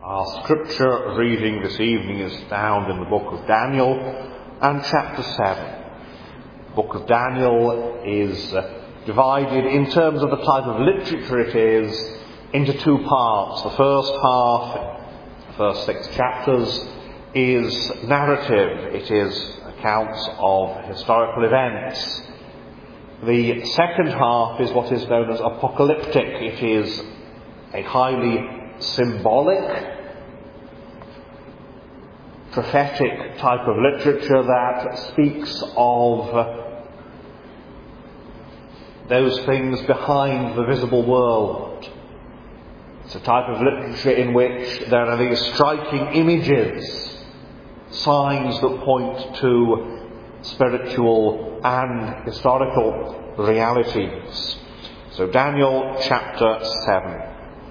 Our scripture reading this evening is found in the book of Daniel and chapter 7. The book of Daniel is divided in terms of the type of literature it is into two parts. The first half, the first 6 chapters, is narrative. It is accounts of historical events. The second half is what is known as apocalyptic. It is a highly symbolic, prophetic type of literature that speaks of those things behind the visible world. It's a type of literature in which there are these striking images, signs that point to spiritual and historical realities. So Daniel chapter 7.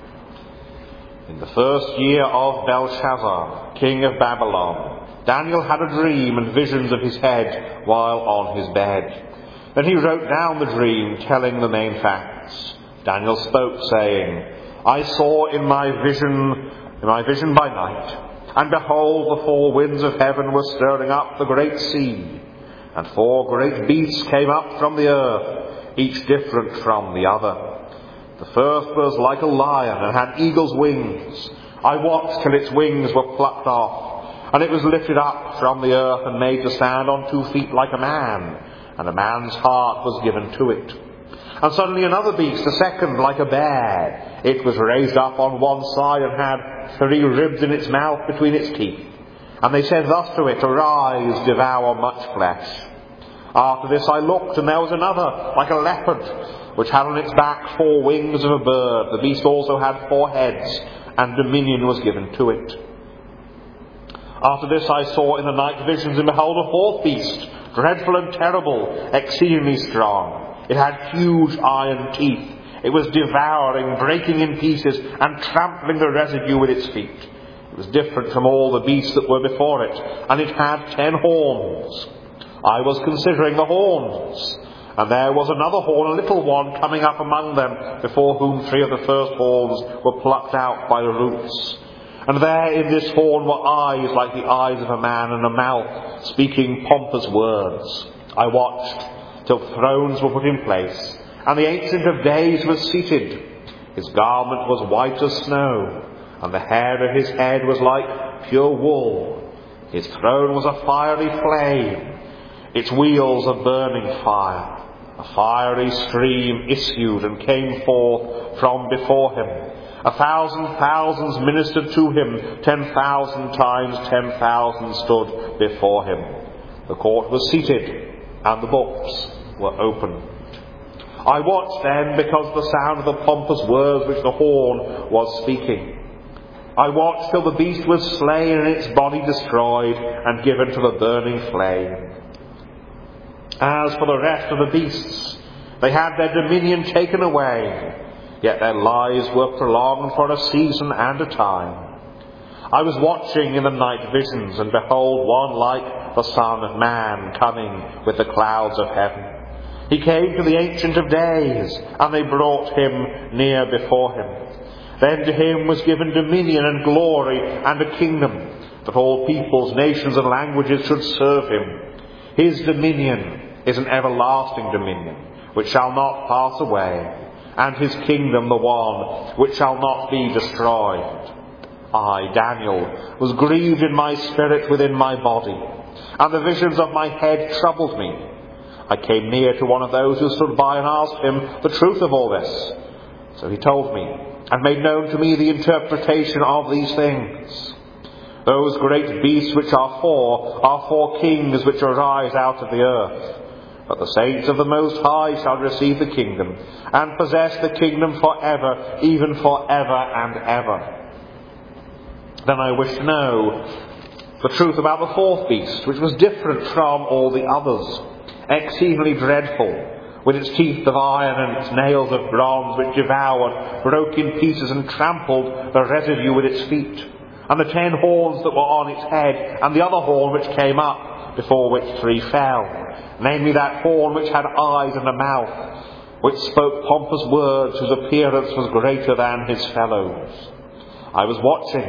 In the first year of Belshazzar, king of Babylon, Daniel had a dream and visions of his head while on his bed. Then he wrote down the dream, telling the main facts. Daniel spoke, saying, I saw in my vision by night, and behold, the 4 winds of heaven were stirring up the great sea, and 4 great beasts came up from the earth, each different from the other. The first was like a lion and had eagle's wings. I watched till its wings were plucked off, and it was lifted up from the earth and made to stand on 2 feet like a man, and a man's heart was given to it. And suddenly another beast, a second, like a bear. It was raised up on one side and had 3 ribs in its mouth between its teeth. And they said thus to it, Arise, devour much flesh. After this I looked, and there was another, like a leopard, which had on its back 4 wings of a bird. The beast also had 4 heads, and dominion was given to it. After this I saw in the night visions, and behold, a 4th beast, dreadful and terrible, exceedingly strong. It had huge iron teeth. It was devouring, breaking in pieces, and trampling the residue with its feet. It was different from all the beasts that were before it, and it had 10 horns. I was considering the horns, and there was another horn, a little one, coming up among them, before whom 3 of the first horns were plucked out by the roots. And there in this horn were eyes like the eyes of a man, and a mouth speaking pompous words. I watched till thrones were put in place, and the Ancient of Days was seated. His garment was white as snow, and the hair of his head was like pure wool. His throne was a fiery flame, its wheels a burning fire. A fiery stream issued and came forth from before him. 1,000 thousands ministered to him. 10,000 times 10,000 stood before him. The court was seated, and the books were opened. I watched then, because the sound of the pompous words which the horn was speaking. I watched till the beast was slain and its body destroyed and given to the burning flame. As for the rest of the beasts, they had their dominion taken away, yet their lives were prolonged for a season and a time. I was watching in the night visions, and behold, one like the Son of Man coming with the clouds of heaven. He came to the Ancient of Days, and they brought him near before him. Then to him was given dominion and glory and a kingdom, that all peoples, nations and languages should serve him. His dominion is an everlasting dominion, which shall not pass away, and his kingdom the one which shall not be destroyed. I, Daniel, was grieved in my spirit within my body, and the visions of my head troubled me. I came near to one of those who stood by and asked him the truth of all this. So he told me, and made known to me the interpretation of these things. Those great beasts which are 4 kings which arise out of the earth. But the saints of the Most High shall receive the kingdom, and possess the kingdom forever, even forever and ever. Then I wish to know the truth about the 4th beast, which was different from all the others, exceedingly dreadful, with its teeth of iron and its nails of bronze, which devoured, broke in pieces, and trampled the residue with its feet. And the 10 horns that were on its head, and the other horn which came up, before which 3 fell, namely that horn which had eyes and a mouth, which spoke pompous words, whose appearance was greater than his fellows. I was watching,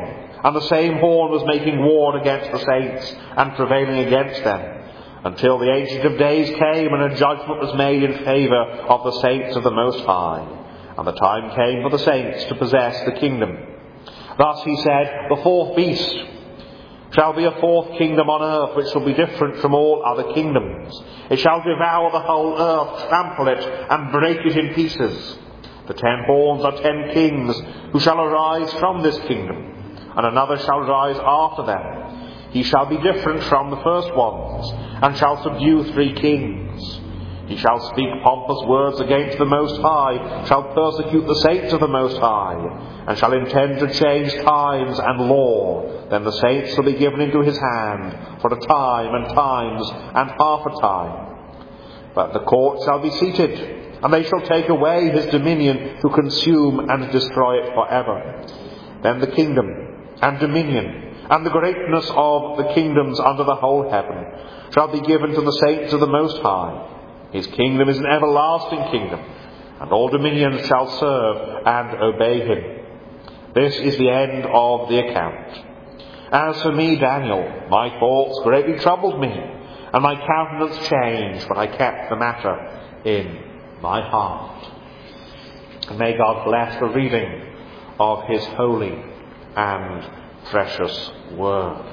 and the same horn was making war against the saints and prevailing against them, until the Ancient of Days came and a judgment was made in favour of the saints of the Most High, and the time came for the saints to possess the kingdom. Thus he said, the fourth beast shall be a fourth kingdom on earth, which shall be different from all other kingdoms. It shall devour the whole earth, trample it, and break it in pieces. The 10 horns are 10 kings, who shall arise from this kingdom, and another shall rise after them. He shall be different from the first ones, and shall subdue 3 kings. He shall speak pompous words against the Most High, shall persecute the saints of the Most High, and shall intend to change times and law. Then the saints shall be given into his hand for a time and times and half a time. But the court shall be seated, and they shall take away his dominion to consume and destroy it forever. Then the kingdom and dominion and the greatness of the kingdoms under the whole heaven shall be given to the saints of the Most High. His kingdom is an everlasting kingdom, and all dominions shall serve and obey him. This is the end of the account. As for me, Daniel, my thoughts greatly troubled me, and my countenance changed when I kept the matter in my heart. And may God bless the reading of his holy and precious word.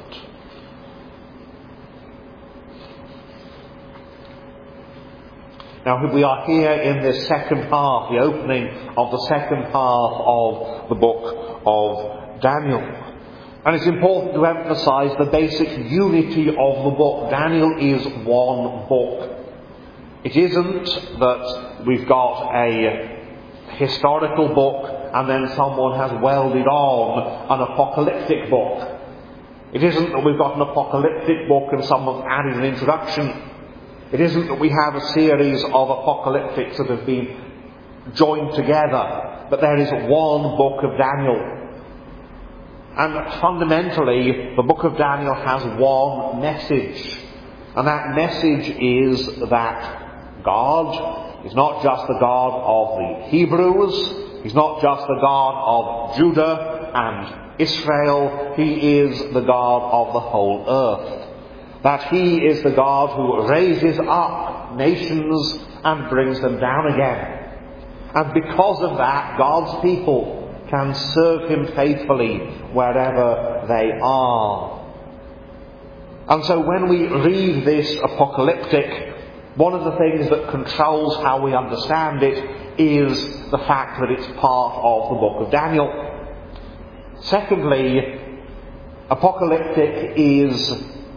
Now we are here in this second half, the opening of the second half of the book of Daniel. And it's important to emphasize the basic unity of the book. Daniel is one book. It isn't that we've got a historical book and then someone has welded on an apocalyptic book. It isn't that we've got an apocalyptic book and someone's added an introduction. It isn't that we have a series of apocalyptics that have been joined together, but there is one book of Daniel. And fundamentally, the book of Daniel has one message. And that message is that God is not just the God of the Hebrews, He's not just the God of Judah and Israel, He is the God of the whole earth. That He is the God who raises up nations and brings them down again. And because of that, God's people can serve Him faithfully wherever they are. And so when we read this apocalyptic, one of the things that controls how we understand it is the fact that it's part of the book of Daniel. Secondly, apocalyptic is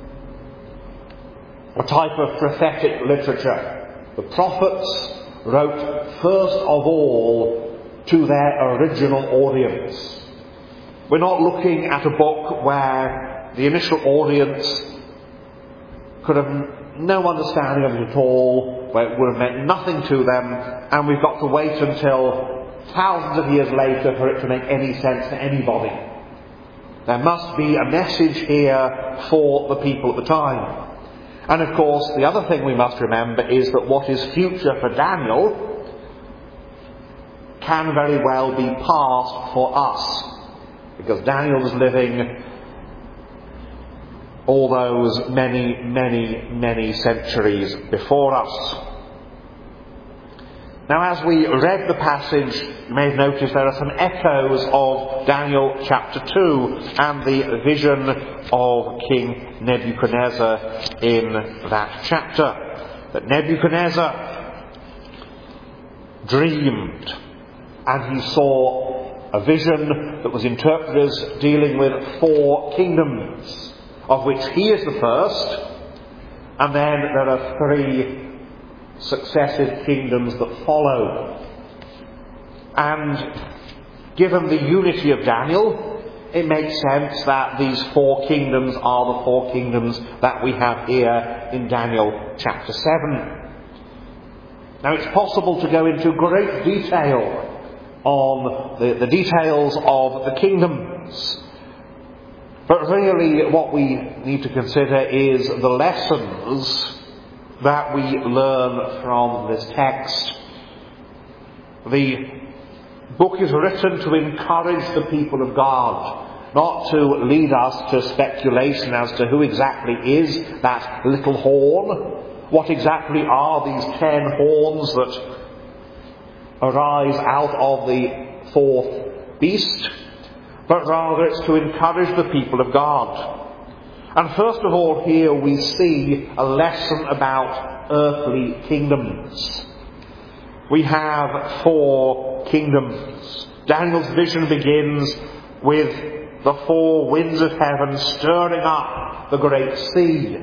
a type of prophetic literature. The prophets wrote first of all to their original audience. We're not looking at a book where the initial audience could have no understanding of it at all, where it would have meant nothing to them, and we've got to wait until thousands of years later for it to make any sense to anybody. There must be a message here for the people at the time. And of course, the other thing we must remember is that what is future for Daniel can very well be past for us, because Daniel was living all those many centuries before us. Now, as we read the passage, you may have noticed there are some echoes of Daniel chapter 2 and the vision of King Nebuchadnezzar in that chapter. That Nebuchadnezzar dreamed and he saw a vision that was interpreted as dealing with 4 kingdoms, of which he is the first, and then there are 3 successive kingdoms that follow. And given the unity of Daniel, it makes sense that these 4 kingdoms are the 4 kingdoms that we have here in Daniel chapter 7. Now, it's possible to go into great detail on the details of the kingdoms, but really what we need to consider is the lessons that we learn from this text. The book is written to encourage the people of God not to lead us to speculation as to who exactly is that little horn, what exactly are these 10 horns that arise out of the fourth beast, but rather it's to encourage the people of God. And first of all, here we see a lesson about earthly kingdoms. We have 4 kingdoms. Daniel's vision begins with the 4 winds of heaven stirring up the great sea.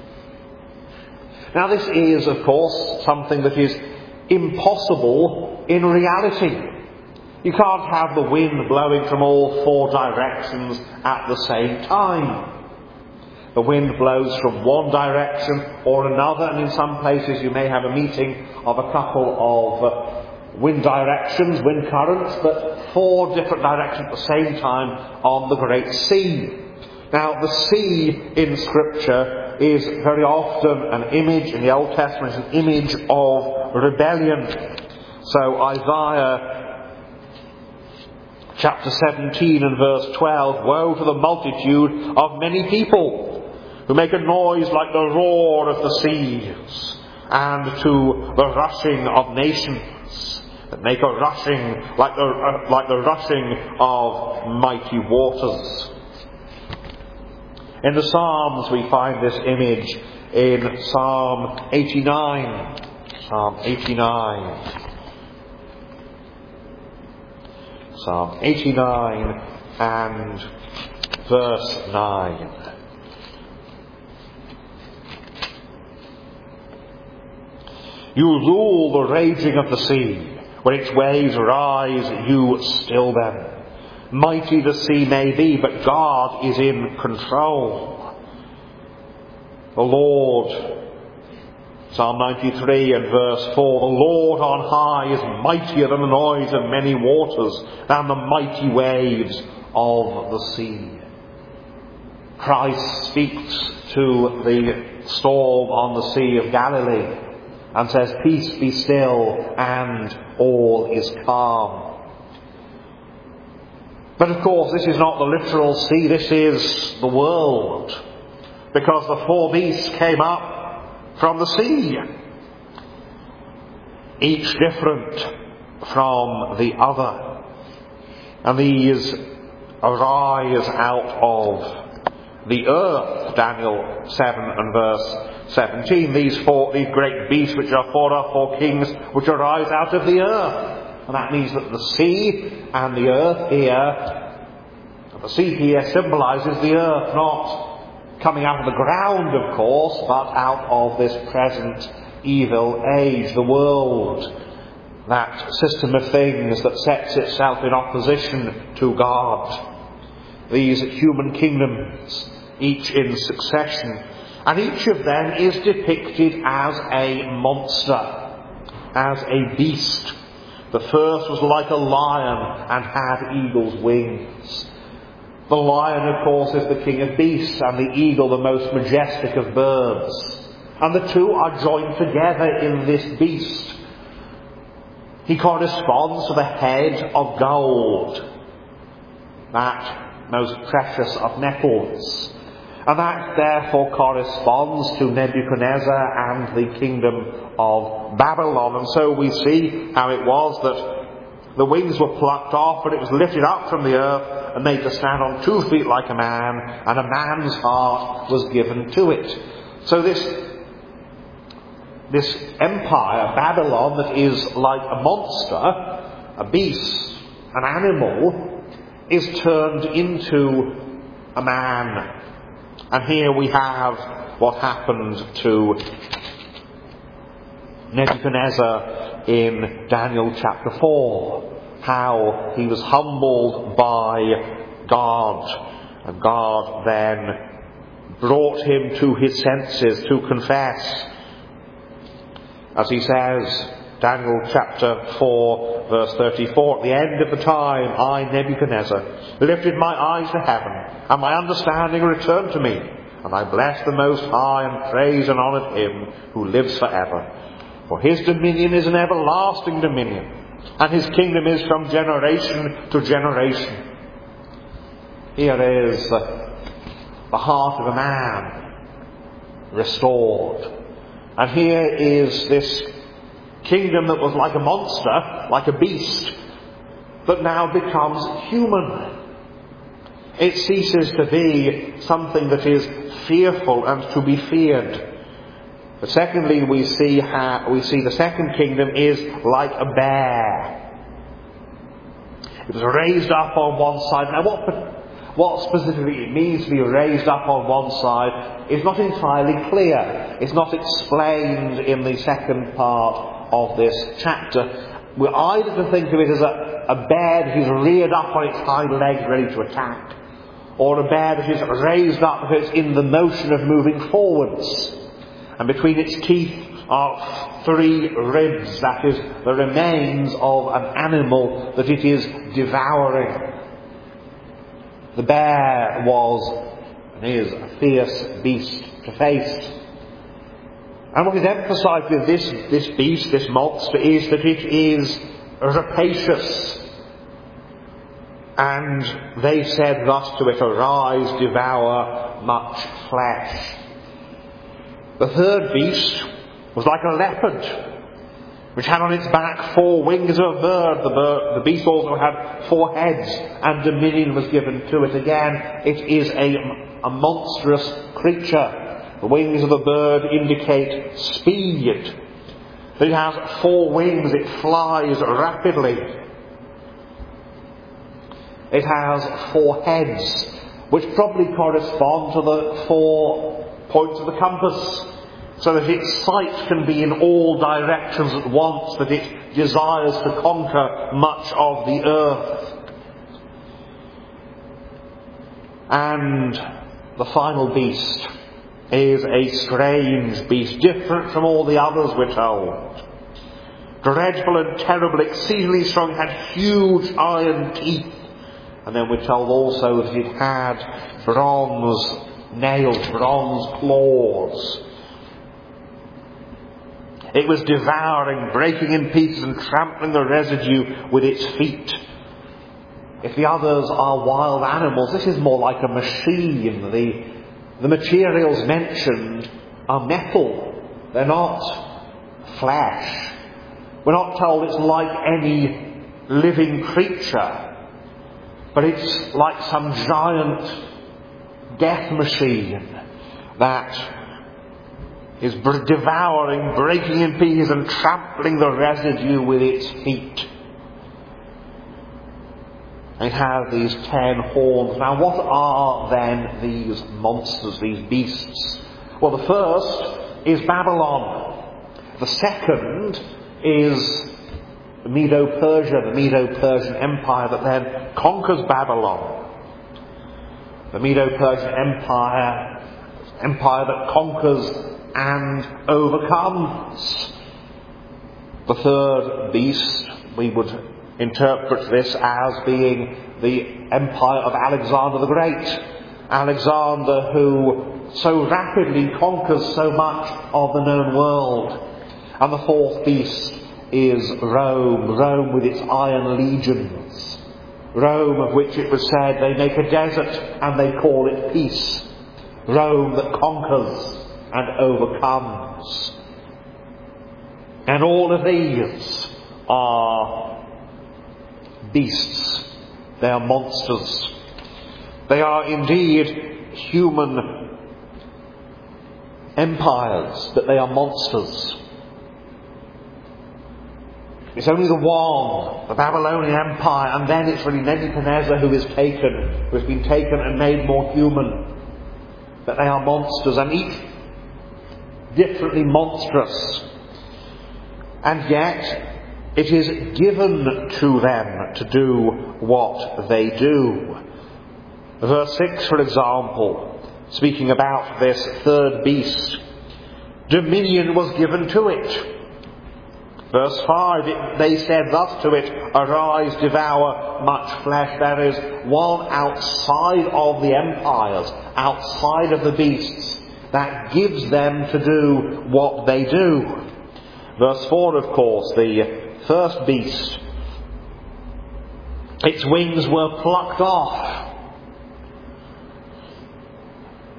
Now this is, of course, something that is impossible in reality. You can't have the wind blowing from all 4 directions at the same time. The wind blows from one direction or another, and in some places you may have a meeting of a couple of wind directions, wind currents, but 4 different directions at the same time on the great sea. Now, the sea in Scripture is very often an image, in the Old Testament, an image of rebellion. So Isaiah chapter 17 and verse 12, "Woe to the multitude of many people who make a noise like the roar of the seas, and to the rushing of nations, that make a rushing like the rushing of mighty waters." In the Psalms we find this image in Psalm 89. Psalm 89. Psalm 89 and verse 9. "You rule the raging of the sea. When its waves rise, you still them. Mighty the sea may be, but God is in control. The Lord," Psalm 93 and verse 4, "the Lord on high is mightier than the noise of many waters, than the mighty waves of the sea." Christ speaks to the storm on the Sea of Galilee and says, "Peace, be still," and all is calm. But of course, this is not the literal sea, this is the world, because the 4 beasts came up from the sea, each different from the other. And these arise out of the earth, Daniel 7 and verse 17. These great beasts which are 4 kings which arise out of the earth. And that means that the sea and the earth here, the sea here symbolises the earth, not coming out of the ground, of course, but out of this present evil age, the world, that system of things that sets itself in opposition to God. These human kingdoms, each in succession, and each of them is depicted as a monster, as a beast. The first was like a lion and had eagle's wings. The lion, of course, is the king of beasts, and the eagle the most majestic of birds. And the two are joined together in this beast. He corresponds to the head of gold, that most precious of metals. And that therefore corresponds to Nebuchadnezzar and the kingdom of Babylon. And so we see how it was that the wings were plucked off, but it was lifted up from the earth and made to stand on 2 feet like a man, and a man's heart was given to it. So this empire, Babylon, that is like a monster, a beast, an animal, is turned into a man. And here we have what happened to Nebuchadnezzar in Daniel chapter 4. How he was humbled by God. And God then brought him to his senses to confess. As he says, Daniel chapter 4 verse 34, "At the end of the time, I, Nebuchadnezzar, lifted my eyes to heaven, and my understanding returned to me. And I blessed the Most High, and praised and honoured him who lives forever. For his dominion is an everlasting dominion, and his kingdom is from generation to generation." Here is the heart of a man restored. And here is this kingdom that was like a monster, like a beast, that now becomes human. It ceases to be something that is fearful and to be feared. But secondly, we see the second kingdom is like a bear. It was raised up on one side. Now what specifically it means to be raised up on one side is not entirely clear. It's not explained in the second part of this chapter. We're either to think of it as a bear that is reared up on its hind legs ready to attack, or a bear that is raised up because it's in the motion of moving forwards. And between its teeth are 3 ribs, that is, the remains of an animal that it is devouring. The bear was and is a fierce beast to face. And what is emphasized with this beast, this monster, is that it is rapacious. And they said thus to it, "Arise, devour much flesh." The third beast was like a leopard, which had on its back 4 wings of a bird. The beast also had 4 heads, and dominion was given to it. Again, it is a monstrous creature. The wings of a bird indicate speed. It has 4 wings, it flies rapidly. It has 4 heads, which probably correspond to the 4 points of the compass, so that its sight can be in all directions at once, that it desires to conquer much of the earth. And the final beast is a strange beast, different from all the others, we're told. Dreadful and terrible, exceedingly strong, had huge iron teeth. And then we're told also that it had bronze nails, bronze claws. It was devouring, breaking in pieces and trampling the residue with its feet. If the others are wild animals, this is more like a machine. The materials mentioned are metal. They're not flesh. We're not told it's like any living creature, but it's like some giant death machine that is devouring, breaking in pieces and trampling the residue with its feet. It has these 10 horns. Now what are then these monsters, these beasts? Well, the first is Babylon. The second is Medo-Persia, the Medo-Persian Empire that then conquers Babylon. The Medo-Persian Empire that conquers and overcomes. The third beast, we would interpret this as being the empire of Alexander the Great. Alexander, who so rapidly conquers so much of the known world. And the fourth beast is Rome. Rome with its iron legions. Rome, of which it was said they make a desert and they call it peace. Rome that conquers and overcomes. And all of these are beasts. They are monsters. They are indeed human empires, but they are monsters. It's only the one, the Babylonian Empire, and then it's really Nebuchadnezzar who has been taken and made more human. But they are monsters, and each differently monstrous. And yet, it is given to them to do what they do. Verse 6, for example, speaking about this third beast, dominion was given to it. Verse 5, they said thus to it, "Arise, devour much flesh." There is one outside of the empires, outside of the beasts, that gives them to do what they do. Verse 4, of course, the first beast, its wings were plucked off.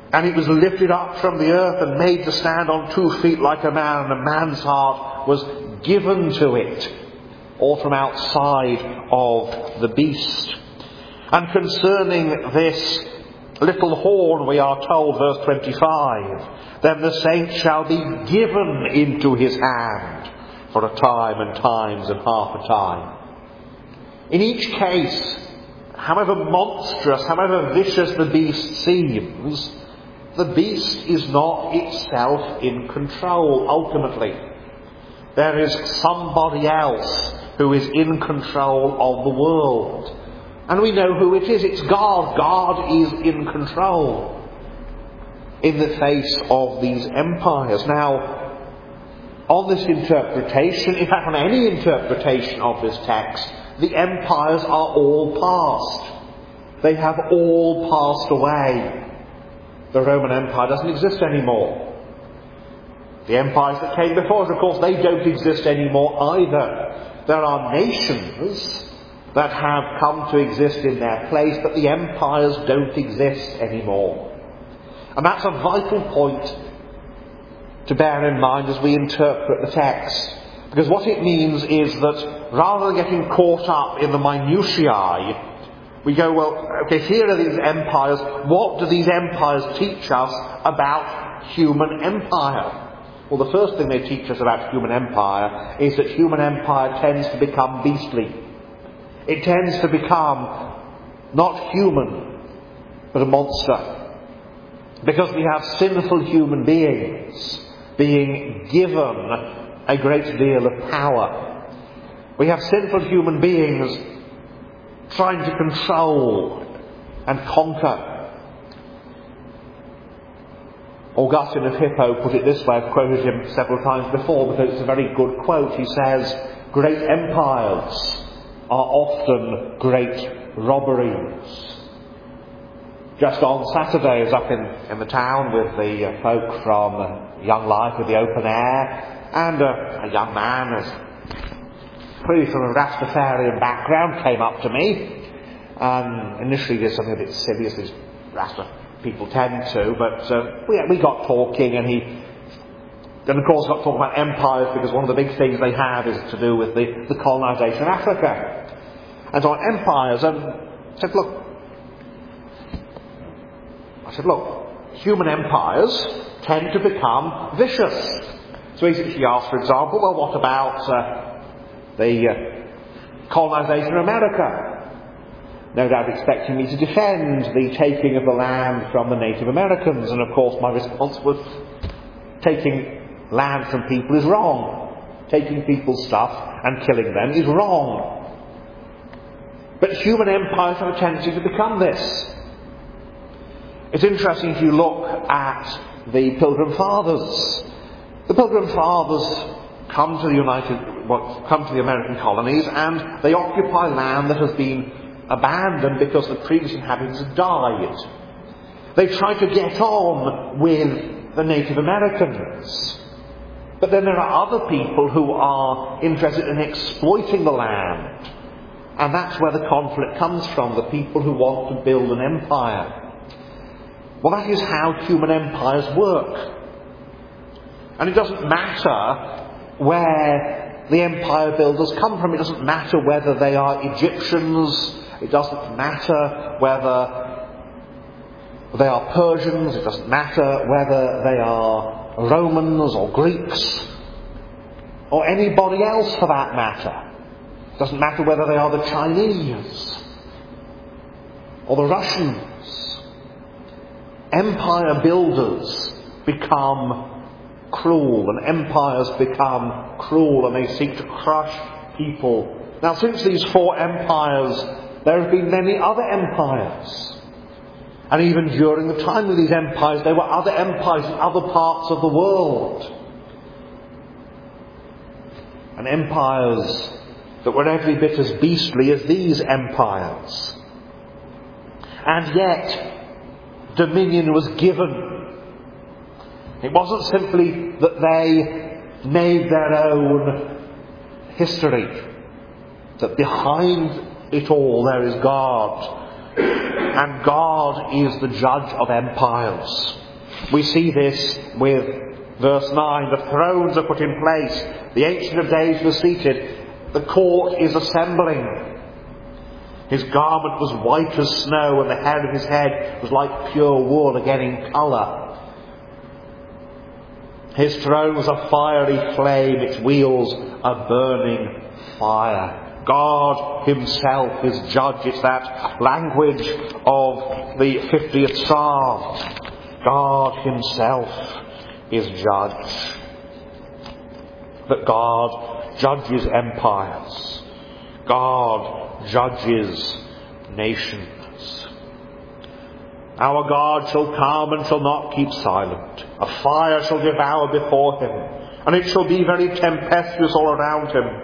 And it was lifted up from the earth and made to stand on 2 feet like a man, and a man's heart was given to it, all from outside of the beast. And concerning this little horn, we are told, verse 25, then the saint shall be given into his hand for a time and times and half a time. In each case, however monstrous, however vicious the beast seems, the beast is not itself in control ultimately. There is somebody else who is in control of the world. And we know who it is. It's God. God is in control in the face of these empires. Now, on this interpretation, in fact on any interpretation of this text, the empires are all past. They have all passed away. The Roman Empire doesn't exist anymore. The empires that came before us, of course, they don't exist anymore either. There are nations that have come to exist in their place, but the empires don't exist anymore. And that's a vital point to bear in mind as we interpret the text. Because what it means is that rather than getting caught up in the minutiae, we go, well, okay, here are these empires. What do these empires teach us about human empire? Well, the first thing they teach us about human empire is that human empire tends to become beastly. It tends to become not human, but a monster. Because we have sinful human beings being given a great deal of power. We have sinful human beings trying to control and conquer. Augustine of Hippo put it this way. I've quoted him several times before because it's a very good quote. He says, great empires are often great robberies. Just on Saturday I was up in the town with the folk from Young Life with the open air, and a young man, clearly from a Rastafarian background, came up to me and initially did something a bit silly, as these Rasta people tend to, but we got talking, and of course got talking about empires, because one of the big things they have is to do with the colonisation of Africa. And so on empires, and I said, look, human empires tend to become vicious. So he asked, for example, well, what about the colonisation of America? No doubt expecting me to defend the taking of the land from the Native Americans, and of course my response was, taking land from people is wrong. Taking people's stuff and killing them is wrong. But human empires have a tendency to become this. It's interesting if you look at the Pilgrim Fathers. The Pilgrim Fathers come to the American colonies, and they occupy land that has been abandoned because the previous inhabitants had died. They try to get on with the Native Americans. But then there are other people who are interested in exploiting the land. And that's where the conflict comes from, the people who want to build an empire. Well, that is how human empires work. And it doesn't matter where the empire builders come from. It doesn't matter whether they are Egyptians. It doesn't matter whether they are Persians. It doesn't matter whether they are Romans or Greeks or anybody else for that matter. It doesn't matter whether they are the Chinese or the Russians. Empire builders become cruel, and empires become cruel, and they seek to crush people. Now, since these 4 empires, there have been many other empires. And even during the time of these empires, there were other empires in other parts of the world. And empires that were every bit as beastly as these empires. And yet, dominion was given. It wasn't simply that they made their own history, that behind it all there is God. And God is the judge of empires. We see this with verse 9. The thrones are put in place. The Ancient of Days was seated. The court is assembling. His garment was white as snow, and the hair of his head was like pure wool, again in colour. His throne was a fiery flame, its wheels a burning fire. God himself is judge. It's that language of the 50th Psalm. God himself is judge. But God judges empires. God judges nations. Our God shall come and shall not keep silent. A fire shall devour before him, and it shall be very tempestuous all around him.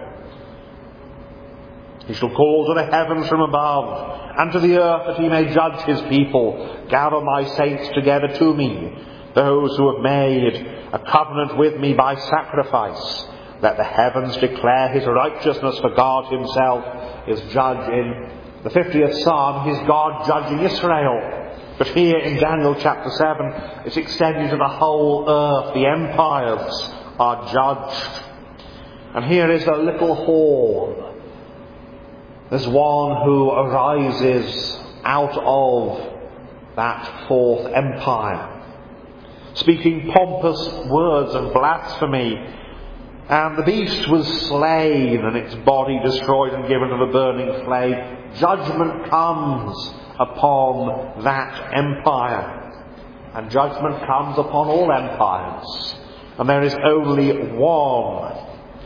He shall call to the heavens from above, and to the earth that he may judge his people. Gather my saints together to me, those who have made a covenant with me by sacrifice. Let the heavens declare his righteousness, for God himself is judge. In the 50th Psalm, he's God judging Israel. But here in Daniel chapter 7, it's extended to the whole earth. The empires are judged. And here is a little horn. There's one who arises out of that fourth empire, speaking pompous words of blasphemy. And the beast was slain, and its body destroyed and given to the burning flame. Judgment comes upon that empire. And judgment comes upon all empires. And there is only one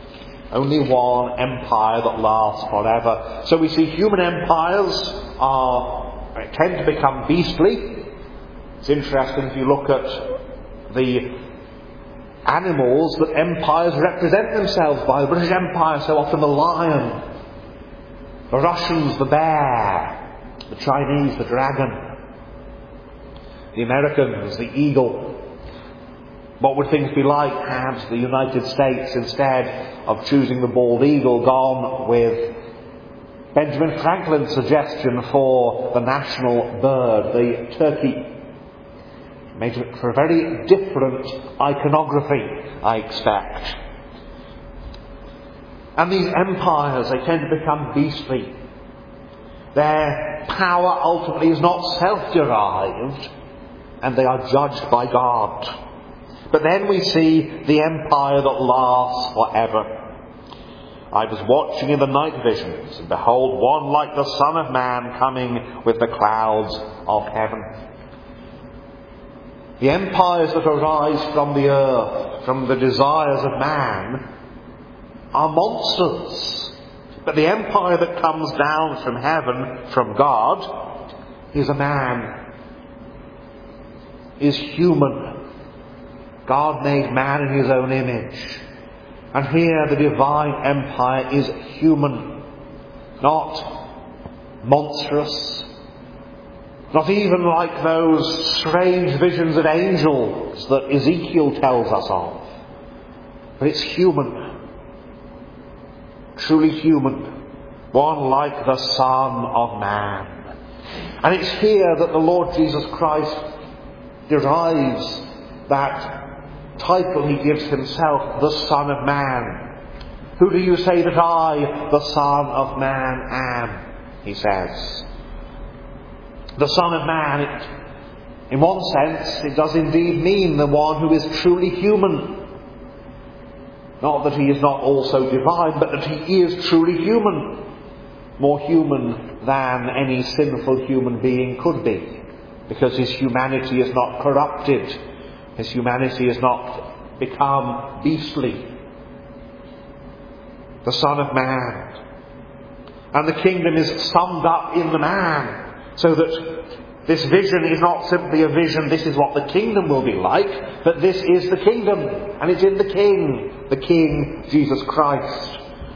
empire that lasts forever. So we see human empires tend to become beastly. It's interesting if you look at the animals that empires represent themselves by. The British Empire, so often the lion. The Russians, the bear. The Chinese, the dragon. The Americans, the eagle. What would things be like had the United States, instead of choosing the bald eagle, gone with Benjamin Franklin's suggestion for the national bird, the turkey? Made for a very different iconography, I expect. And these empires, they tend to become beastly. Their power ultimately is not self-derived, and they are judged by God. But then we see the empire that lasts forever. I was watching in the night visions, and behold, one like the Son of Man coming with the clouds of heaven. The empires that arise from the earth, from the desires of man, are monsters. But the empire that comes down from heaven, from God, is a man, is human. God made man in his own image. And here the divine empire is human, not monstrous, not even like those strange visions of angels that Ezekiel tells us of. But it's human, truly human, one like the Son of Man. And it's here that the Lord Jesus Christ derives that title he gives himself, the Son of Man. Who do you say that I, the Son of Man, am? He says. The Son of Man, in one sense, it does indeed mean the one who is truly human. Not that he is not also divine, but that he is truly human. More human than any sinful human being could be. Because his humanity is not corrupted. His humanity has not become beastly. The Son of Man. And the kingdom is summed up in the man. So that this vision is not simply a vision, this is what the kingdom will be like, but this is the kingdom, and it's in the King, Jesus Christ.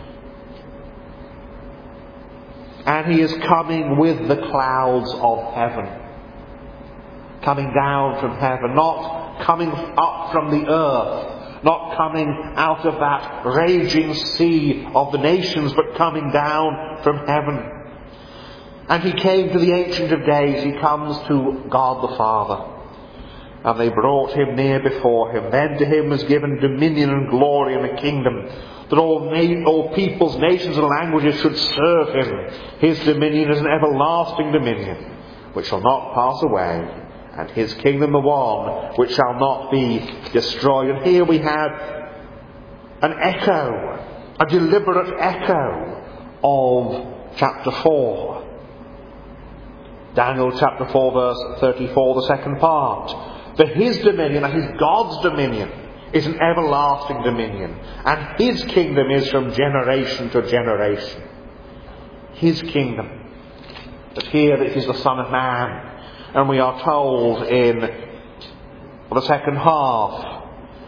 And he is coming with the clouds of heaven. Coming down from heaven, not coming up from the earth, not coming out of that raging sea of the nations, but coming down from heaven. And he came to the Ancient of Days. He comes to God the Father. And they brought him near before him. Then to him was given dominion and glory and a kingdom, that all peoples, nations and languages should serve him. His dominion is an everlasting dominion, which shall not pass away, and his kingdom the one which shall not be destroyed. And here we have an echo, a deliberate echo of chapter 4. Daniel chapter 4 verse 34, the second part. For his dominion, that is God's dominion, is an everlasting dominion, and his kingdom is from generation to generation. His kingdom. But here it is the Son of Man, and we are told in the second half,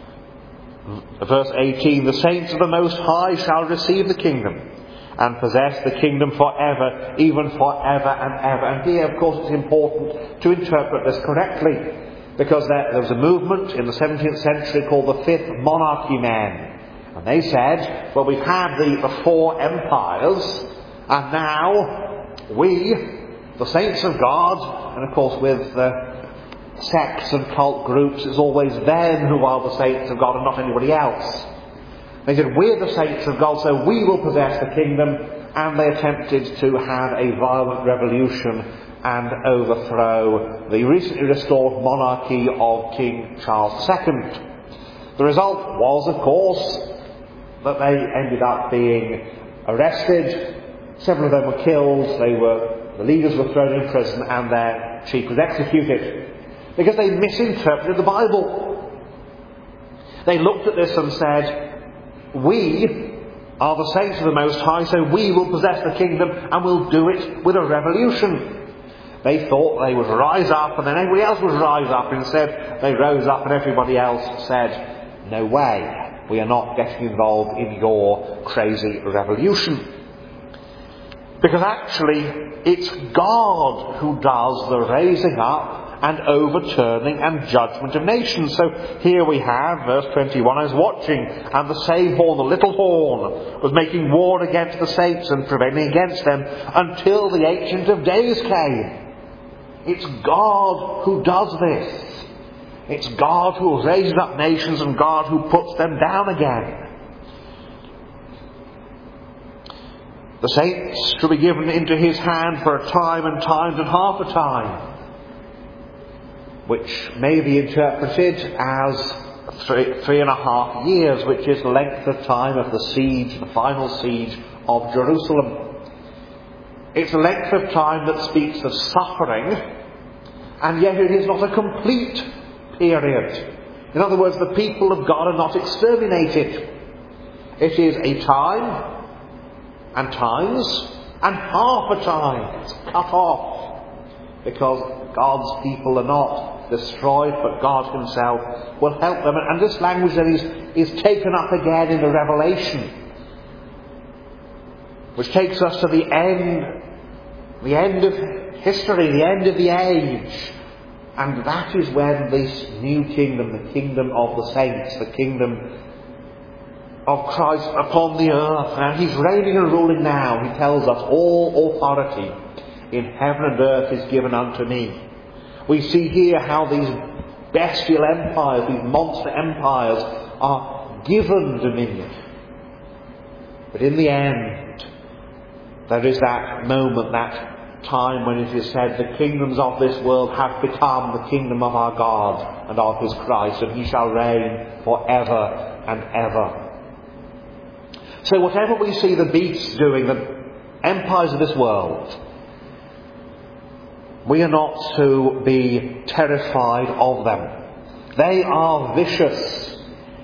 verse 18, the saints of the Most High shall receive the kingdom and possess the kingdom forever, even forever and ever. And here, of course, it's important to interpret this correctly, because there was a movement in the 17th century called the Fifth Monarchy Men. And they said, well, we've had the four empires, and now we, the saints of God, and of course with sects and cult groups, it's always them who are the saints of God and not anybody else. They said, we're the saints of God, so we will possess the kingdom, and they attempted to have a violent revolution and overthrow the recently restored monarchy of King Charles II. The result was, of course, that they ended up being arrested. Several of them were killed. The leaders were thrown in prison, and their chief was executed because they misinterpreted the Bible. They looked at this and said, we are the saints of the Most High, so we will possess the kingdom, and we'll do it with a revolution. They thought they would rise up, and then everybody else would rise up. Instead, they rose up, and everybody else said, no way, we are not getting involved in your crazy revolution. Because actually, it's God who does the raising up and overturning and judgment of nations. So here we have, verse 21, I was watching, and the same horn, the little horn, was making war against the saints and prevailing against them until the Ancient of Days came. It's God who does this. It's God who raises up nations and God who puts them down again. The saints shall be given into his hand for a time and times and half a time, which may be interpreted as 3.5 years, which is the length of time of the siege, the final siege of Jerusalem. It's a length of time that speaks of suffering, and yet it is not a complete period. In other words, the people of God are not exterminated. It is a time and times and half a time. It's cut off, because God's people are not destroyed, but God himself will help them. And this language then is taken up again in the Revelation, which takes us to the end of history, the end of the age. And that is when this new kingdom, the kingdom of the saints, the kingdom of Christ upon the earth. Now he's reigning and ruling now. He tells us, all authority in heaven and earth is given unto me. We see here how these bestial empires, these monster empires, are given dominion. But in the end, there is that moment, that time when it is said, the kingdoms of this world have become the kingdom of our God and of his Christ, and he shall reign forever and ever. So whatever we see the beasts doing, the empires of this world, we are not to be terrified of them. They are vicious.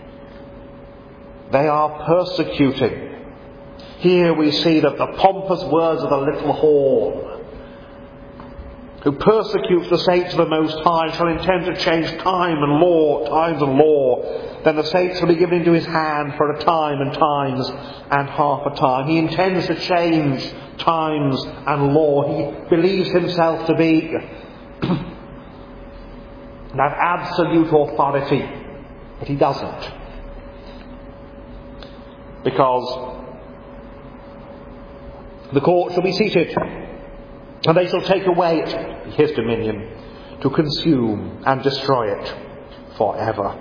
They are persecuting. Here we see that the pompous words of the little horn, who persecutes the saints of the Most High, shall intend to change times and law. Then the saints will be given into his hand for a time and times and half a time. He intends to change times and law. He believes himself to be that absolute authority, but he doesn't. Because the court shall be seated, And they shall take away it, his dominion, to consume and destroy it forever.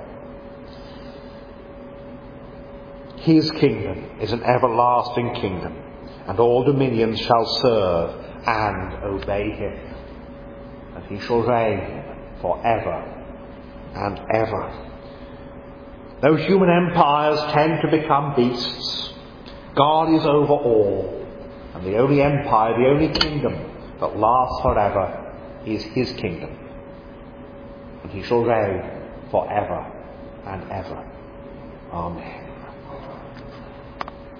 His kingdom is an everlasting kingdom, and all dominions shall serve and obey him. And he shall reign forever and ever. Though human empires tend to become beasts, God is over all, and the only empire, the only kingdom that lasts forever is his kingdom. And he shall reign forever and ever. Amen.